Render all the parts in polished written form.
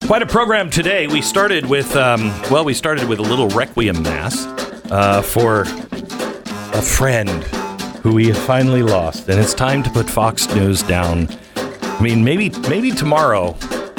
Quite a program today. We started with, a little Requiem Mass for a friend who we have finally lost. And it's time to put Fox News down. I mean, maybe tomorrow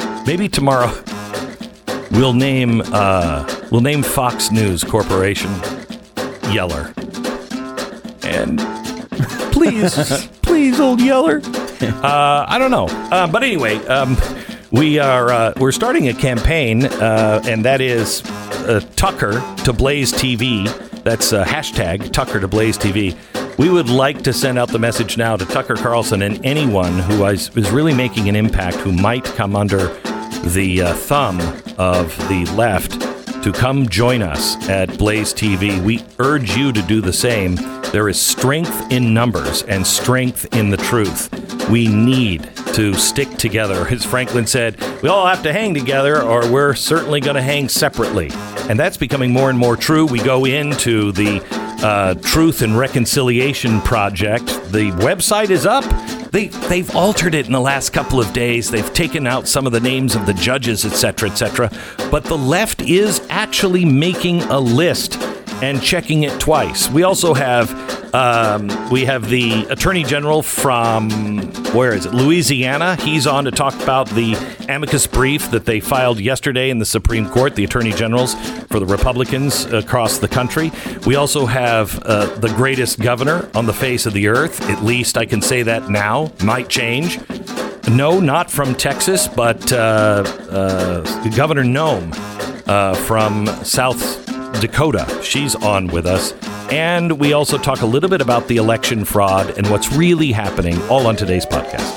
we'll name Fox News Corporation Yeller. And please, old Yeller. I don't know. But anyway, we're starting a campaign, and that is Tucker to Blaze TV. That's hashtag Tucker to Blaze TV. We would like to send out the message now to Tucker Carlson and anyone who is really making an impact, who might come under the thumb of the left, to come join us at Blaze TV. We urge you to do the same. There is strength in numbers and strength in the truth. We need to stick together. As Franklin said, we all have to hang together or we're certainly going to hang separately. And that's becoming more and more true. We go into the Truth and Reconciliation Project. The website is up. They've altered it in the last couple of days. They've taken out some of the names of the judges, etc., etc. But the left is actually making a list and checking it twice. We also have the Attorney General from, Louisiana. He's on to talk about the amicus brief that they filed yesterday in the Supreme Court, the Attorney Generals for the Republicans across the country. We also have the greatest governor on the face of the earth. At least I can say that now. Might change. No, not from Texas, but Governor Noem from South Dakota. She's on with us. And we also talk a little bit about the election fraud and what's really happening, all on today's podcast.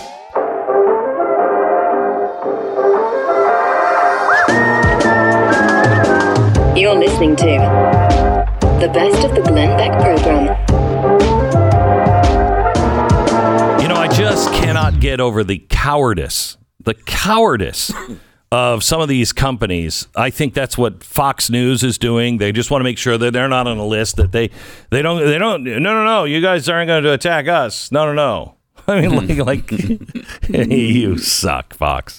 You're listening to the best of the Glenn Beck program. You know, I just cannot get over the cowardice of some of these companies. I think that's what Fox News is doing. They just want to make sure that they're not on a list, that they don't, no, you guys aren't going to attack us. No. I mean, like you suck, Fox.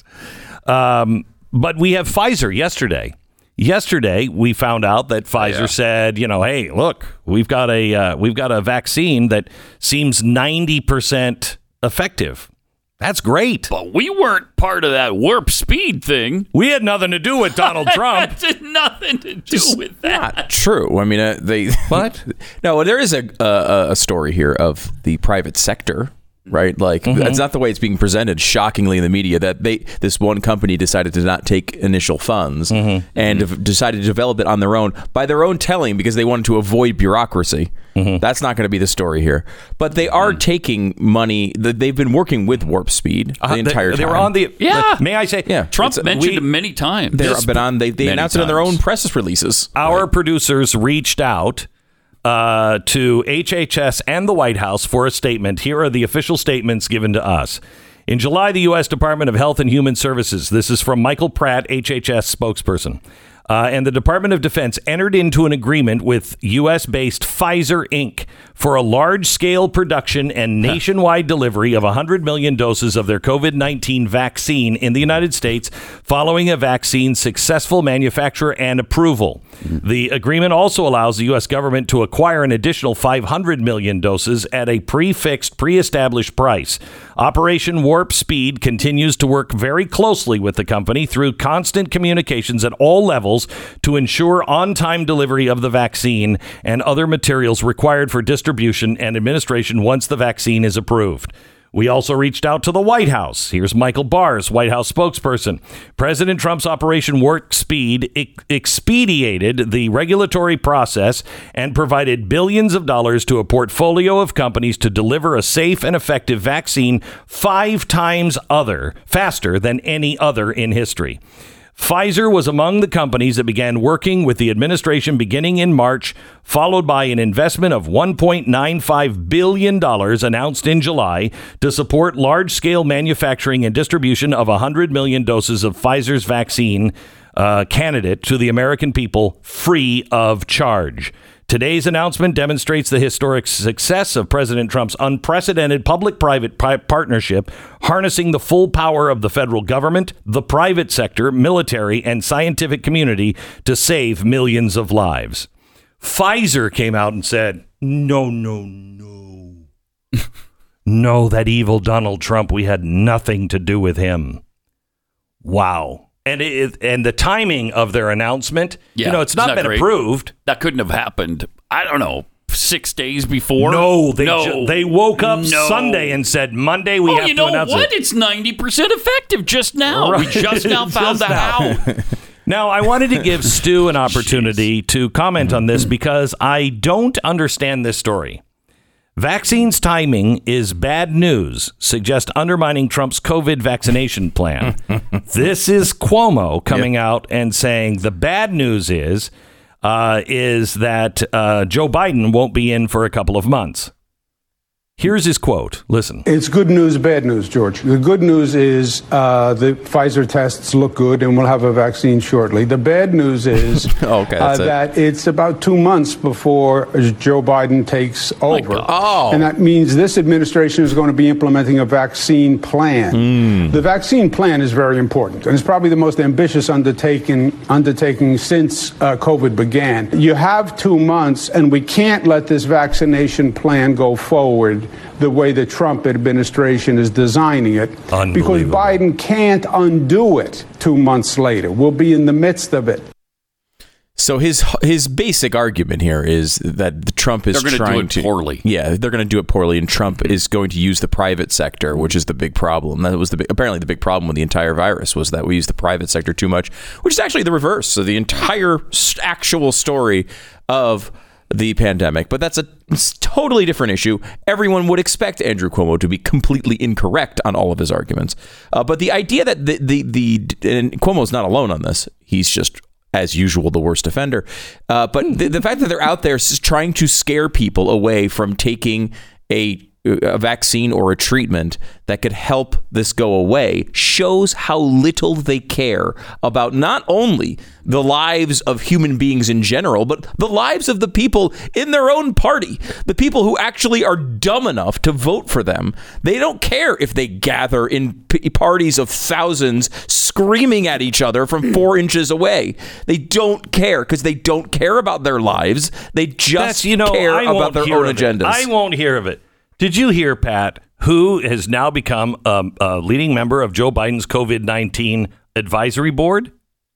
But we have Pfizer yesterday. Yesterday, we found out that Pfizer said, hey, look, we've got a vaccine that seems 90% effective. That's great. But we weren't part of that warp speed thing. We had nothing to do with Donald Trump. That had nothing to do with that. Not true. I mean, What? No, there is a story here of the private sector, right? Like, that's not the way it's being presented, shockingly, in the media, that this one company decided to not take initial funds and decided to develop it on their own, by their own telling, because they wanted to avoid bureaucracy. That's not going to be the story here. But they are taking money. They've been working with Warp Speed the entire time. They were on the... Yeah. May I say... Yeah. Trump mentioned it many times. They've been on... They announced it in their own press releases. Our producers reached out to HHS and the White House for a statement. Here are the official statements given to us. In July, the U.S. Department of Health and Human Services, this is from Michael Pratt, HHS spokesperson, and the Department of Defense entered into an agreement with U.S.-based Pfizer, Inc. for a large-scale production and nationwide delivery of 100 million doses of their COVID-19 vaccine in the United States following a vaccine's successful manufacture and approval. The agreement also allows the U.S. government to acquire an additional 500 million doses at a pre-fixed, pre-established price. Operation Warp Speed continues to work very closely with the company through constant communications at all levels to ensure on-time delivery of the vaccine and other materials required for distribution and administration once the vaccine is approved. We also reached out to the White House. Here's Michael Barr, White House spokesperson. President Trump's Operation Warp Speed expedited the regulatory process and provided billions of dollars to a portfolio of companies to deliver a safe and effective vaccine 5 times faster than any other in history. Pfizer was among the companies that began working with the administration beginning in March, followed by an investment of $1.95 billion announced in July to support large-scale manufacturing and distribution of 100 million doses of Pfizer's vaccine candidate to the American people free of charge. Today's announcement demonstrates the historic success of President Trump's unprecedented public-private partnership, harnessing the full power of the federal government, the private sector, military, and scientific community to save millions of lives. Pfizer came out and said, no. No, that evil Donald Trump, we had nothing to do with him. Wow. And the timing of their announcement, it's not been approved. That couldn't have happened, I don't know, 6 days before? No, they woke up Sunday and said, Monday we have to announce it. Oh, you know what? It's 90% effective just now. Right. We just now found that out. Now, I wanted to give Stu an opportunity to comment on this because I don't understand this story. Vaccines timing is bad news, suggest undermining Trump's COVID vaccination plan. This is Cuomo coming out and saying the bad news is that Joe Biden won't be in for a couple of months. Here's his quote. Listen. It's good news, bad news, George. The good news is the Pfizer tests look good and we'll have a vaccine shortly. The bad news is that it's about 2 months before Joe Biden takes over. And that means this administration is going to be implementing a vaccine plan. The vaccine plan is very important, and it's probably the most ambitious undertaking since COVID began. You have 2 months, and we can't let this vaccination plan go forward the way the Trump administration is designing it, because Biden can't undo it 2 months later. We'll be in the midst of it. So his basic argument here is that Trump is trying to do it poorly. Yeah, they're going to do it poorly, and Trump is going to use the private sector, which is the big problem. That was apparently the big problem with the entire virus, was that we use the private sector too much, which is actually the reverse. So the entire actual story of the pandemic, but that's a totally different issue. Everyone would expect Andrew Cuomo to be completely incorrect on all of his arguments. But the idea that and Cuomo's not alone on this. He's just, as usual, the worst offender. But the fact that they're out there trying to scare people away from taking a vaccine or a treatment that could help this go away shows how little they care about not only the lives of human beings in general, but the lives of the people in their own party, the people who actually are dumb enough to vote for them. They don't care if they gather in parties of thousands screaming at each other from 4 inches away. They don't care because they don't care about their lives. They just care about their own agendas. I won't hear of it. Did you hear, Pat, who has now become a leading member of Joe Biden's COVID-19 advisory board?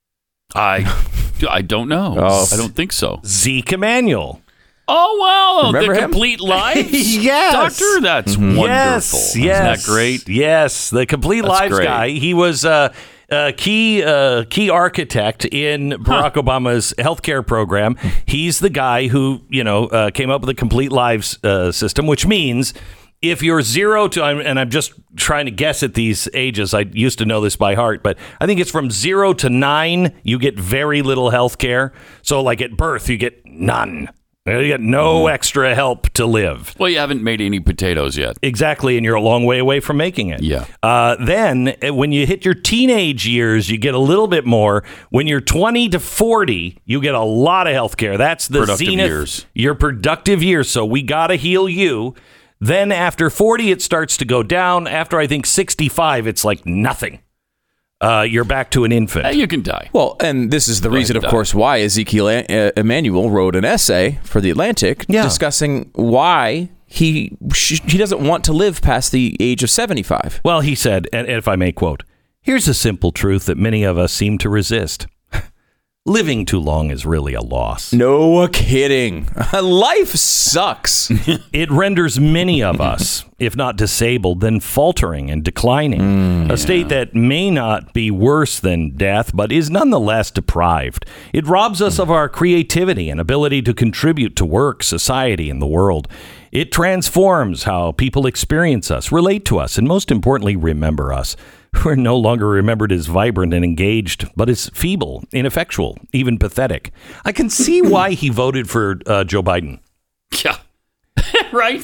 I don't know. I don't think so. Zeke Emanuel. Oh, wow. Remember the him? Complete Lives? Yes. Doctor? That's wonderful. Yes. Isn't that great? Yes. The Complete Lives great. guy. He was a key architect in Barack Obama's healthcare program. He's the guy who, came up with the Complete Lives system, which means if you're 0 to, and I'm just trying to guess at these ages, I used to know this by heart, but I think it's from 0 to 9, you get very little health care. So like at birth, you get none. You get no extra help to live. Well, you haven't made any potatoes yet. Exactly, and you're a long way away from making it. Yeah. Then, when you hit your teenage years, you get a little bit more. When you're 20 to 40, you get a lot of health care. That's the productive zenith. Years. Your productive years. So we got to heal you. Then after 40, it starts to go down. After, I think, 65, it's like nothing. You're back to an infant. You can die. Well, and this is the reason, of course, why Ezekiel Emanuel wrote an essay for The Atlantic discussing why he doesn't want to live past the age of 75. Well, he said, and if I may quote, "Here's a simple truth that many of us seem to resist. Living too long is really a loss. No kidding. Life sucks. It renders many of us, if not disabled, then faltering and declining. A state that may not be worse than death, but is nonetheless deprived. It robs us of our creativity and ability to contribute to work, society, and the world. It transforms how people experience us, relate to us, and most importantly, remember us. We're no longer remembered as vibrant and engaged, but as feeble, ineffectual, even pathetic." I can see why he voted for Joe Biden. Yeah. Right?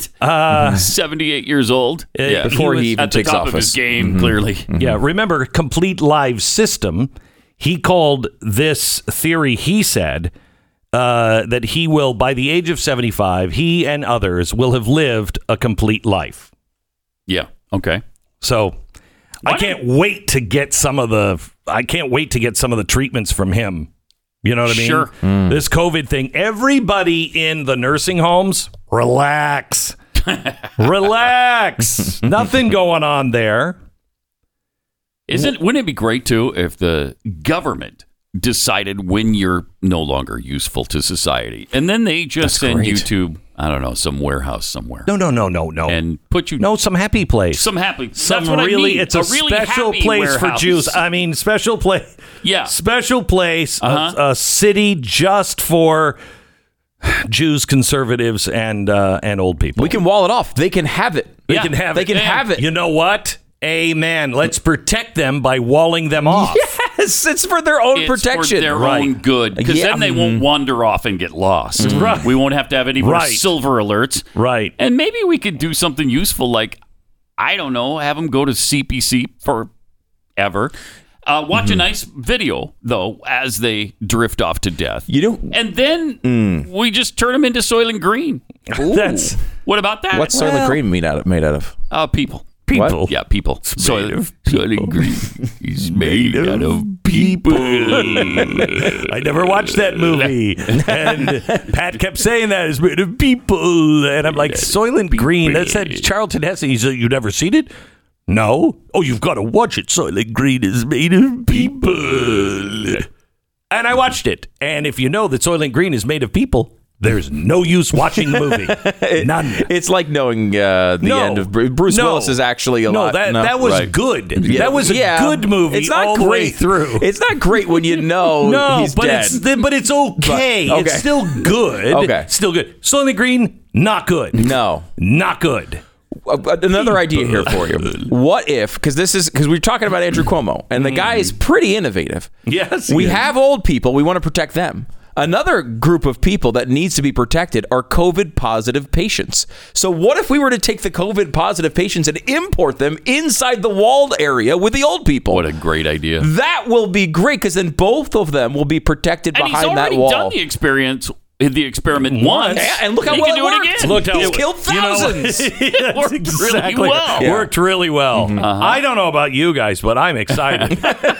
78 years old. Before he even takes office. At the top of his game, clearly. Yeah, remember, Complete Lives system, he called this theory, he said, that he will, by the age of 75, he and others will have lived a complete life. Yeah. Okay. So I can't wait to get some of the treatments from him. You know what I mean? Sure. This COVID thing, everybody in the nursing homes, relax. Relax. Nothing going on there. Wouldn't it be great too if the government decided when you're no longer useful to society, and then they just send you to, I don't know, some warehouse somewhere? No. And put you some happy place. Some happy. Some that's what really, I mean. it's a really special place warehouse. for Jews. I mean, special place. Yeah. Special place. A city just for Jews, conservatives, and old people. We can wall it off. They can have it. They can have it. You know what? Amen. Let's protect them by walling them off. Yes, it's for their own protection. For their own good. Because then they won't wander off and get lost. Right. We won't have to have any more silver alerts. Right. And maybe we could do something useful like, I don't know, have them go to CPC forever. Watch a nice video, though, as they drift off to death. And then we just turn them into Soylent Green. What about that? What's Soylent Green made out of? People. People. What? Yeah, people. Soylent Green is made out of people. I never watched that movie. And Pat kept saying that it's made of people. And I'm like, Soylent Green. That's that Charlton Heston. He said, you never seen it? No. Oh, you've got to watch it. Soylent Green is made of people. And I watched it. And if you know that Soylent Green is made of people, there's no use watching the movie. None. It's like knowing the end of Bruce Willis is actually a lot. That was good. Yeah. That was a good movie. It's not all great the way through. It's not great when you know he's dead. But it's okay. Okay. It's still good. Okay. Still good. Soylent Green, not good. No. Not good. Another idea here for you. What if, because we're talking about Andrew Cuomo, and the guy is pretty innovative. Yes. We have old people. We want to protect them. Another group of people that needs to be protected are COVID positive patients. So what if we were to take the COVID positive patients and import them inside the walled area with the old people? What a great idea. That will be great, because then both of them will be protected behind that wall. And he's already done the experiment once. Yeah, and look how well it worked. Look how he's killed thousands. It worked really well. Yeah. Worked really well. I don't know about you guys, but I'm excited.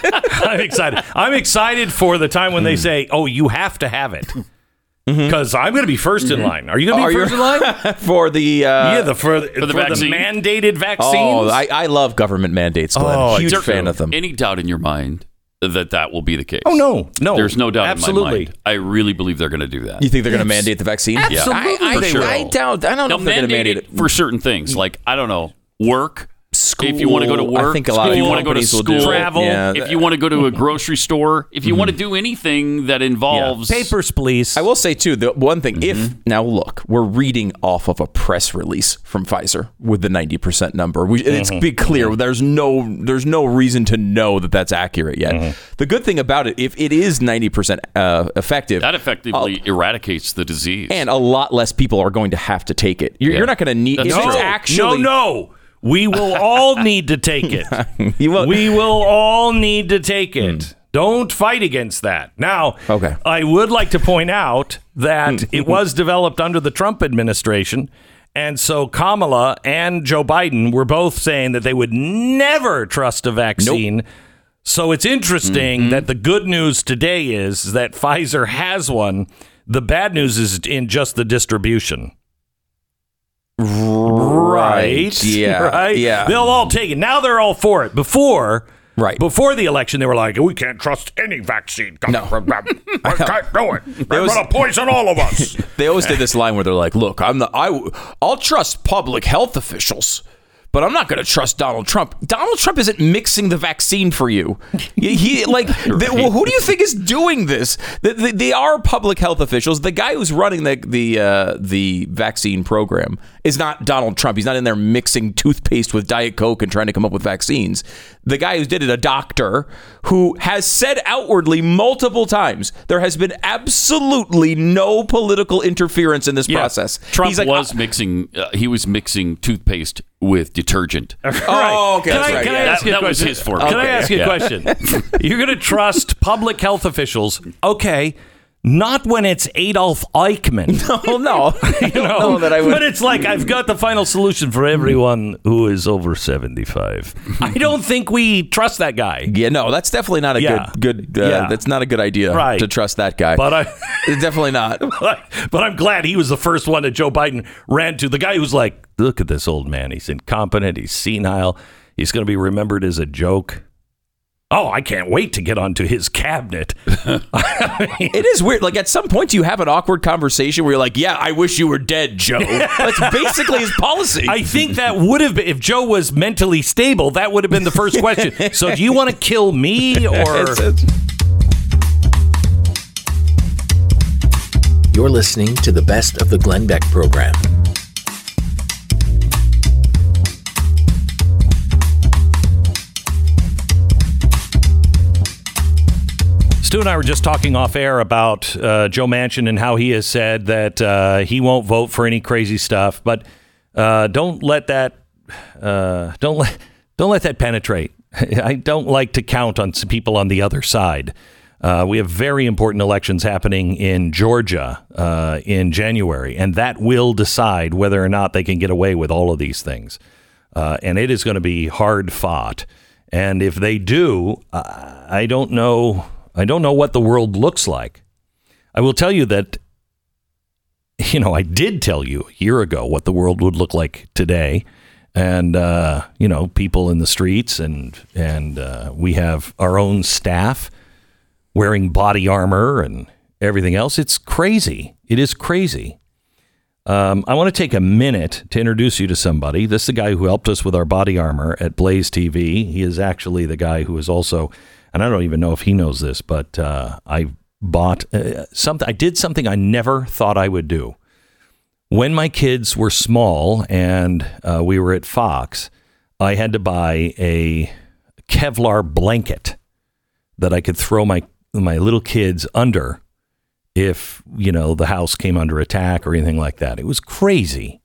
I'm excited for the time when they say, "Oh, you have to have it," because I'm going to be first in line. Are you going to be first in line for the for the mandated vaccines? Oh, I love government mandates, Glenn. Huge fan of them. Any doubt in your mind that will be the case? Oh, no. There's no doubt Absolutely. in my mind. I really believe they're going to do that. You think they're going to mandate the vaccine? Absolutely. I For sure. don't know if they're going to mandate it for certain things. Like, I don't know, work. School. If you want to go to work, I think a lot if you of want to go to school, travel, if you want to go to a grocery store, if you want to do anything that involves papers, please. I will say too, the one thing, now look, we're reading off of a press release from Pfizer with the 90% number. It's be clear, there's no reason to know that that's accurate yet. The good thing about it, if it is 90% effective, that effectively eradicates the disease, and a lot less people are going to have to take it. You're not going to need. No. We will all need to take it. We will all need to take it. Don't fight against that. Now, I would like to point out that it was developed under the Trump administration. And so Kamala and Joe Biden were both saying that they would never trust a vaccine. Nope. So it's interesting that the good news today is that Pfizer has one. The bad news is in just the distribution. Right. Yeah. Right. Yeah. They'll all take it. Now they're all for it. Before the election, they were like, "We can't trust any vaccine. No, I can't do it. They're going to poison all of us." They always did this line where they're like, "Look, I'll trust public health officials, but I'm not going to trust Donald Trump. Donald Trump isn't mixing the vaccine for you. Who do you think is doing this? They are public health officials. The guy who's running the vaccine program is not Donald Trump. He's not in there mixing toothpaste with Diet Coke and trying to come up with vaccines. The guy who did it, a doctor who has said outwardly multiple times, there has been absolutely no political interference in this process. Trump was mixing. He was mixing toothpaste with detergent. Oh, okay. Can I ask you a question? That was his formula. Can I ask you a question? You're going to trust public health officials. Okay. Not when it's Adolf Eichmann. No. But it's like, I've got the final solution for everyone who is over 75. I don't think we trust that guy. Yeah, no, that's definitely not a good that's not a good idea to trust that guy. But definitely not. But I'm glad he was the first one that Joe Biden ran to. The guy who's like, look at this old man. He's incompetent. He's senile. He's going to be remembered as a joke. Oh, I can't wait to get onto his cabinet. It is weird. Like, at some point, you have an awkward conversation where you're like, yeah, I wish you were dead, Joe. That's basically his policy. I think that would have been, if Joe was mentally stable, that would have been the first question. So do you want to kill me or... You're listening to the best of the Glenn Beck program. Stu and I were just talking off air about Joe Manchin and how he has said that he won't vote for any crazy stuff, but don't let that penetrate. I don't like to count on some people on the other side. We have very important elections happening in Georgia in January, and that will decide whether or not they can get away with all of these things. And it is going to be hard fought. And if they do, I don't know what the world looks like. I will tell you that, I did tell you a year ago what the world would look like today. And, people in the streets and we have our own staff wearing body armor and everything else. It's crazy. It is crazy. I want to take a minute to introduce you to somebody. this is the guy who helped us with our body armor at Blaze TV. He is actually the guy who is also, and I don't even know if he knows this, but I bought something. I did something I never thought I would do. When my kids were small and we were at Fox, I had to buy a Kevlar blanket that I could throw my little kids under if, the house came under attack or anything like that. It was crazy.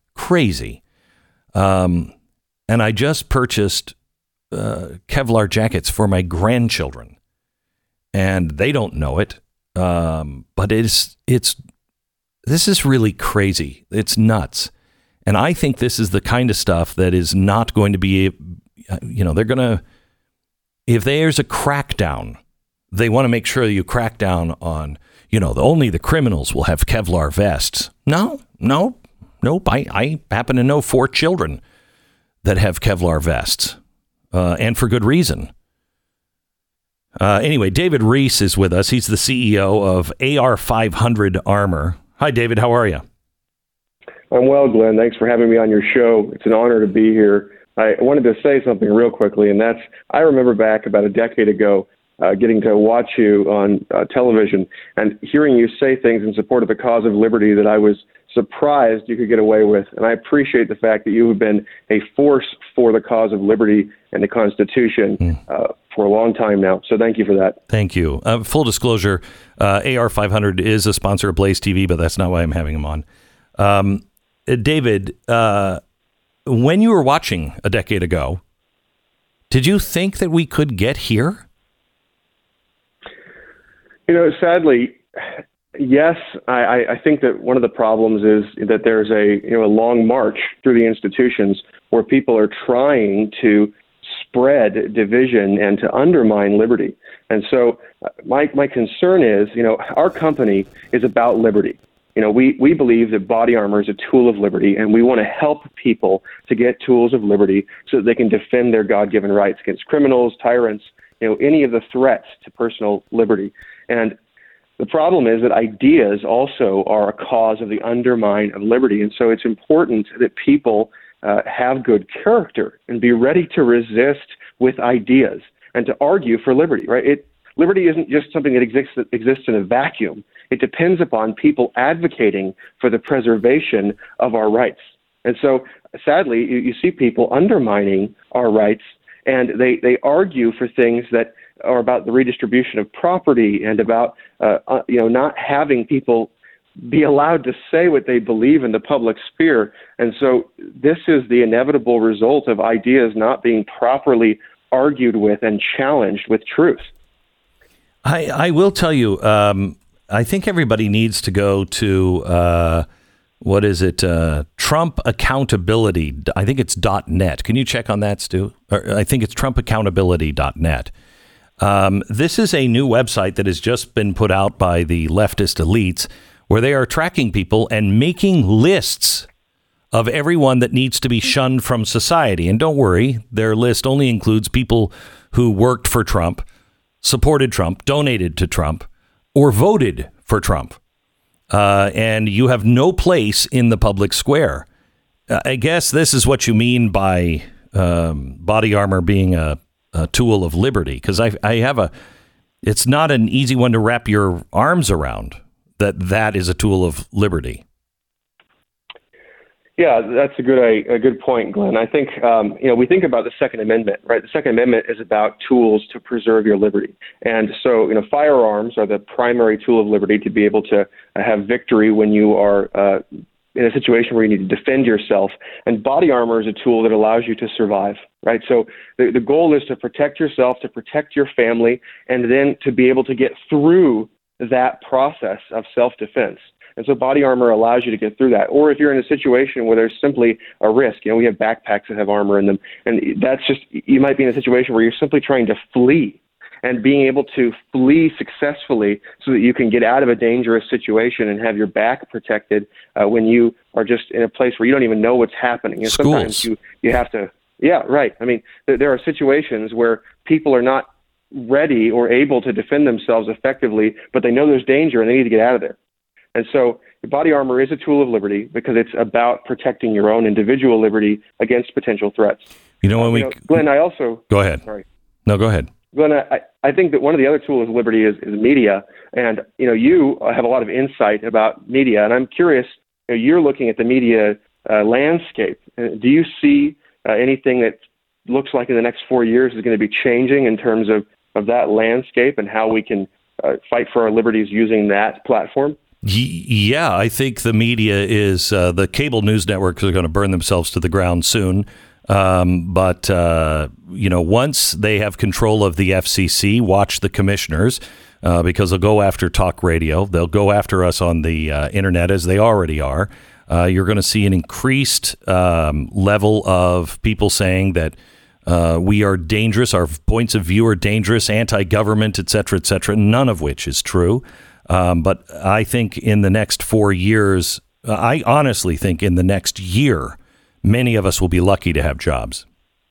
And I just purchased Kevlar jackets for my grandchildren, and they don't know it. But this is really crazy. It's nuts. And I think this is the kind of stuff that is not going to be, they're going to, if there's a crackdown, they want to make sure you crack down on, only the criminals will have Kevlar vests. Nope. I happen to know 4 children that have Kevlar vests, and for good reason. Anyway, David Reese is with us. He's the CEO of AR500 Armor. Hi, David. How are you? I'm well, Glenn. Thanks for having me on your show. It's an honor to be here. I wanted to say something real quickly, and that's, I remember back about a decade ago, getting to watch you on television and hearing you say things in support of the cause of liberty that I was surprised you could get away with. And I appreciate the fact that you have been a force for the cause of liberty and the Constitution for a long time now. So thank you for that. Thank you. Full disclosure, AR500 is a sponsor of Blaze TV, but that's not why I'm having him on. David, when you were watching a decade ago, did you think that we could get here? Sadly, yes. I think that one of the problems is that there's a long march through the institutions where people are trying to spread division and to undermine liberty. And so my concern is, our company is about liberty. We believe that body armor is a tool of liberty, and we want to help people to get tools of liberty so that they can defend their God-given rights against criminals, tyrants, any of the threats to personal liberty. And the problem is that ideas also are a cause of the undermine of liberty. And so it's important that people have good character and be ready to resist with ideas and to argue for liberty, right? Liberty isn't just something that exists in a vacuum. It depends upon people advocating for the preservation of our rights. And so, sadly, you see people undermining our rights, and they argue for things that are about the redistribution of property and about not having people be allowed to say what they believe in the public sphere. And so this is the inevitable result of ideas not being properly argued with and challenged with truth. I will tell you, I think everybody needs to go to, what is it? Trump Accountability. I think it's .net. Can you check on that, Stu? Or I think it's TrumpAccountability.net. This is a new website that has just been put out by the leftist elites where they are tracking people and making lists of everyone that needs to be shunned from society. And don't worry, their list only includes people who worked for Trump, supported Trump, donated to Trump, or voted for Trump. And you have no place in the public square. I guess this is what you mean by body armor being a tool of liberty, because I have it's not an easy one to wrap your arms around, that is a tool of liberty. Yeah, that's a good point, Glenn. I think we think about the Second Amendment, right? The Second Amendment is about tools to preserve your liberty, and so firearms are the primary tool of liberty to be able to have victory when you are in a situation where you need to defend yourself. And body armor is a tool that allows you to survive, right? So the goal is to protect yourself, to protect your family, and then to be able to get through that process of self-defense. And so body armor allows you to get through that. Or if you're in a situation where there's simply a risk, we have backpacks that have armor in them, and that's just, you might be in a situation where you're simply trying to flee, and being able to flee successfully so that you can get out of a dangerous situation and have your back protected when you are just in a place where you don't even know what's happening. And sometimes you have to, yeah, right. I mean, there are situations where people are not ready or able to defend themselves effectively, but they know there's danger and they need to get out of there. And so body armor is a tool of liberty because it's about protecting your own individual liberty against potential threats. Glenn, I also... Go ahead. Sorry. No, go ahead. Glenn, I think that one of the other tools of liberty is media. And, you have a lot of insight about media. And I'm curious, you're looking at the media landscape. Do you see anything that looks like in the next 4 years is going to be changing in terms of that landscape and how we can fight for our liberties using that platform? Yeah, I think the media is the cable news networks are going to burn themselves to the ground soon. But once they have control of the FCC, watch the commissioners because they'll go after talk radio. They'll go after us on the internet as they already are. You're going to see an increased level of people saying that we are dangerous. Our points of view are dangerous, anti-government, et cetera, none of which is true. But I think in the next 4 years, I honestly think in the next year, many of us will be lucky to have jobs.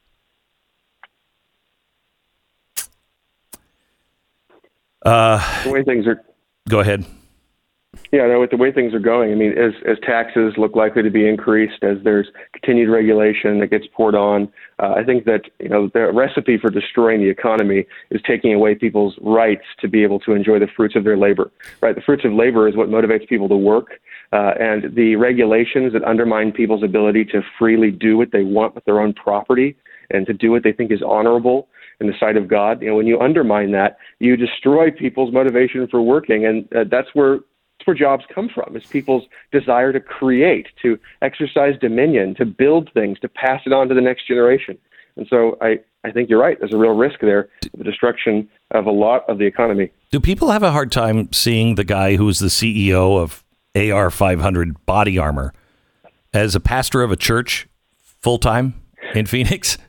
The way things are. Go ahead. Yeah, no, with the way things are going, I mean, as taxes look likely to be increased, as there's continued regulation that gets poured on, I think that, the recipe for destroying the economy is taking away people's rights to be able to enjoy the fruits of their labor, right? The fruits of labor is what motivates people to work, and the regulations that undermine people's ability to freely do what they want with their own property and to do what they think is honorable in the sight of God. When you undermine that, you destroy people's motivation for working, and that's where jobs come from, is people's desire to create, to exercise dominion, to build things, to pass it on to the next generation. And so I think you're right. There's a real risk there, the destruction of a lot of the economy. Do people have a hard time seeing the guy who's the CEO of AR-500 body armor as a pastor of a church full-time in Phoenix?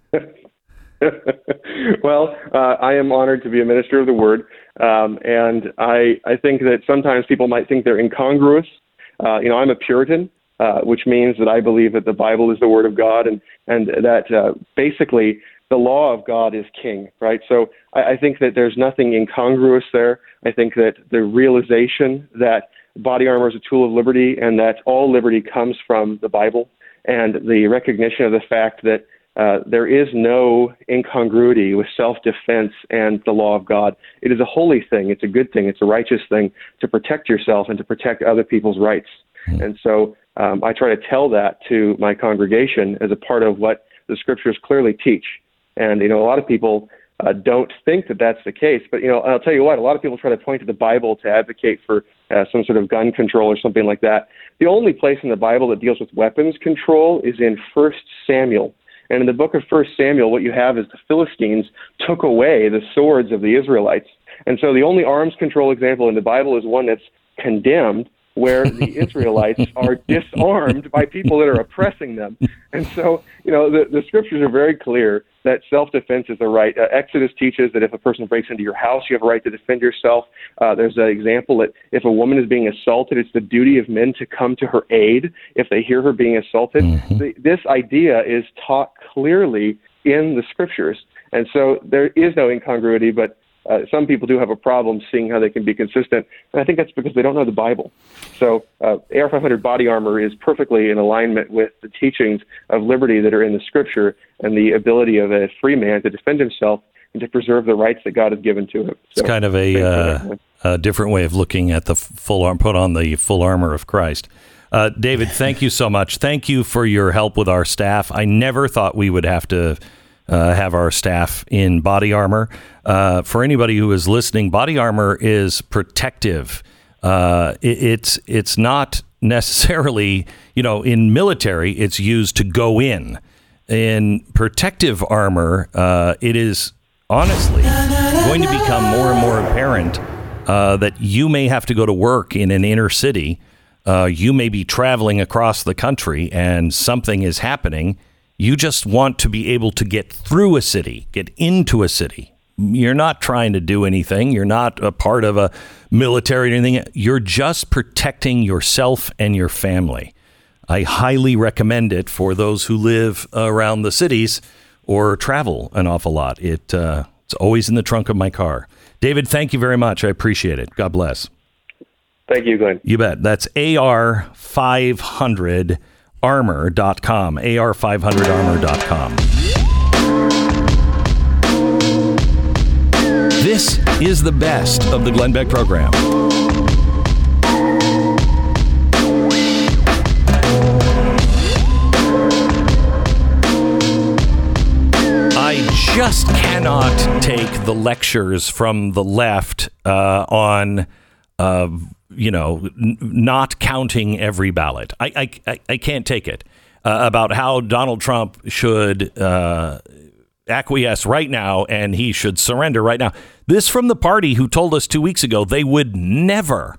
Well, I am honored to be a minister of the word. And I think that sometimes people might think they're incongruous. I'm a Puritan, which means that I believe that the Bible is the word of God and that basically the law of God is king, right? So I think that there's nothing incongruous there. I think that the realization that body armor is a tool of liberty and that all liberty comes from the Bible, and the recognition of the fact that there is no incongruity with self-defense and the law of God. It is a holy thing. It's a good thing. It's a righteous thing to protect yourself and to protect other people's rights. And so I try to tell that to my congregation as a part of what the scriptures clearly teach. And, a lot of people don't think that that's the case. But, I'll tell you what, a lot of people try to point to the Bible to advocate for some sort of gun control or something like that. The only place in the Bible that deals with weapons control is in 1 Samuel. And in the book of 1 Samuel, what you have is the Philistines took away the swords of the Israelites. And so the only arms control example in the Bible is one that's condemned, where the Israelites are disarmed by people that are oppressing them. And so, the scriptures are very clear that self-defense is a right. Exodus teaches that if a person breaks into your house, you have a right to defend yourself. There's an example that if a woman is being assaulted, it's the duty of men to come to her aid if they hear her being assaulted. This idea is taught clearly in the scriptures. And so there is no incongruity, but some people do have a problem seeing how they can be consistent, and I think that's because they don't know the Bible. So AR-500 body armor is perfectly in alignment with the teachings of liberty that are in the Scripture and the ability of a free man to defend himself and to preserve the rights that God has given to him. So, it's kind of a different way of looking at the full arm, put on the full armor of Christ. David, thank you so much. Thank you for your help with our staff. I never thought we would have to have our staff in body armor. For anybody who is listening, body armor is protective. It's not necessarily, in military, it's used to go in. In protective armor, it is honestly going to become more and more apparent that you may have to go to work in an inner city. You may be traveling across the country and something is happening. You just want to be able to get through a city, get into a city. You're not trying to do anything. You're not a part of a military or anything. You're just protecting yourself and your family. I highly recommend it for those who live around the cities or travel an awful lot. It's always in the trunk of my car. David, thank you very much. I appreciate it. God bless. Thank you, Glenn. You bet. That's AR500. armor.com, AR500armor.com. This is the best of the Glenn Beck program. I just cannot take the lectures from the left on not counting every ballot. I can't take it about how Donald Trump should acquiesce right now and he should surrender right now. This from the party who told us 2 weeks ago they would never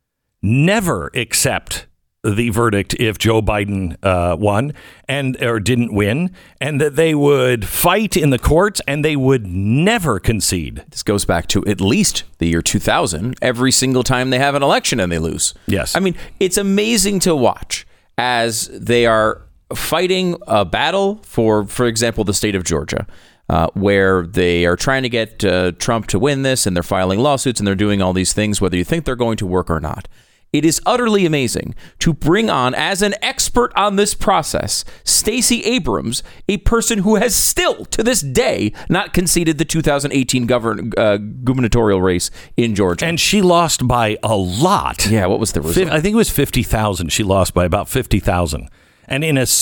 accept the verdict if Joe Biden won or didn't win, and that they would fight in the courts and they would never concede. This goes back to at least the year 2000, every single time they have an election and they lose. Yes. I mean, it's amazing to watch as they are fighting a battle for example, the state of Georgia, where they are trying to get Trump to win this, and they're filing lawsuits and they're doing all these things, whether you think they're going to work or not. It is utterly amazing to bring on, as an expert on this process, Stacey Abrams, a person who has still, to this day, not conceded the 2018 gubernatorial race in Georgia. And she lost by a lot. Yeah, what was the result? I think it was 50,000. She lost by about 50,000. And in a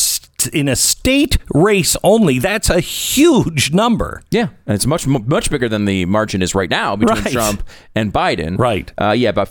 state race only, that's a huge number. Yeah, and it's much bigger than the margin is right now between Trump and Biden. Right. About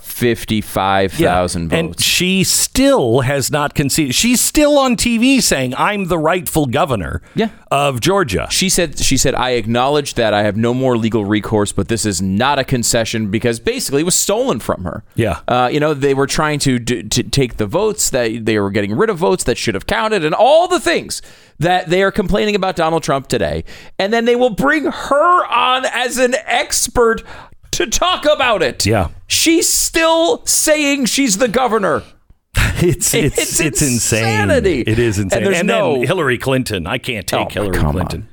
55,000 votes. And she still has not conceded. She's still on TV saying, I'm the rightful governor of Georgia. She said, I acknowledge that I have no more legal recourse, but this is not a concession, because basically it was stolen from her. Yeah. They were trying to take the votes, that they were getting rid of votes that should have counted, and all the things that they are complaining about Donald Trump today. And then they will bring her on as an expert to talk about it. Yeah. She's still saying she's the governor. It's insane. It is insane. And then Hillary Clinton. I can't take Hillary Clinton.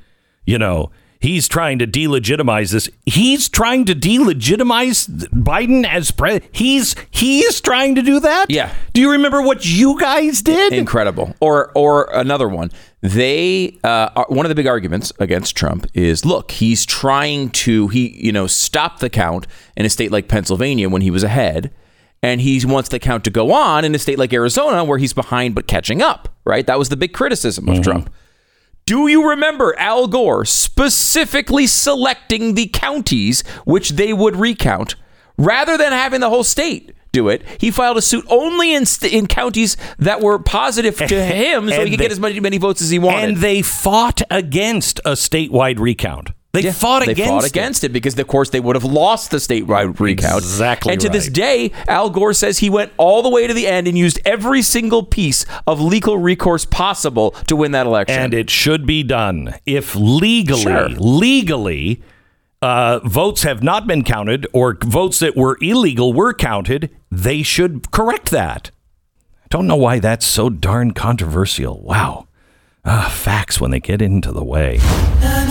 He's trying to delegitimize this. He's trying to delegitimize Biden as president. He's trying to do that? Yeah. Do you remember what you guys did? Incredible. Or another one. They one of the big arguments against Trump is, look, he's trying to stop the count in a state like Pennsylvania when he was ahead, and he wants the count to go on in a state like Arizona where he's behind but catching up. Right? That was the big criticism of Trump. Do you remember Al Gore specifically selecting the counties which they would recount rather than having the whole state do it? He filed a suit only in counties that were positive to him, so he could get as many votes as he wanted. And they fought against a statewide recount. They fought against it because, of course, they would have lost the statewide recount. Exactly. And to this day, Al Gore says he went all the way to the end and used every single piece of legal recourse possible to win that election. And it should be done. If legally, votes have not been counted or votes that were illegal were counted, they should correct that. I don't know why that's so darn controversial. Wow. Facts when they get into the way.